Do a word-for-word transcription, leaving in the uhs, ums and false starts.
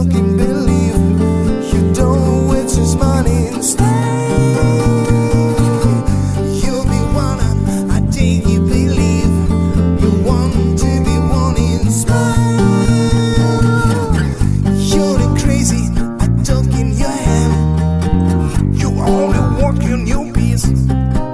can believe. You don't waste his money and stay. You'll be one of, I take you believe. You want to be one in smile. You're the crazy, I talk in your hand. You only walk in your peace.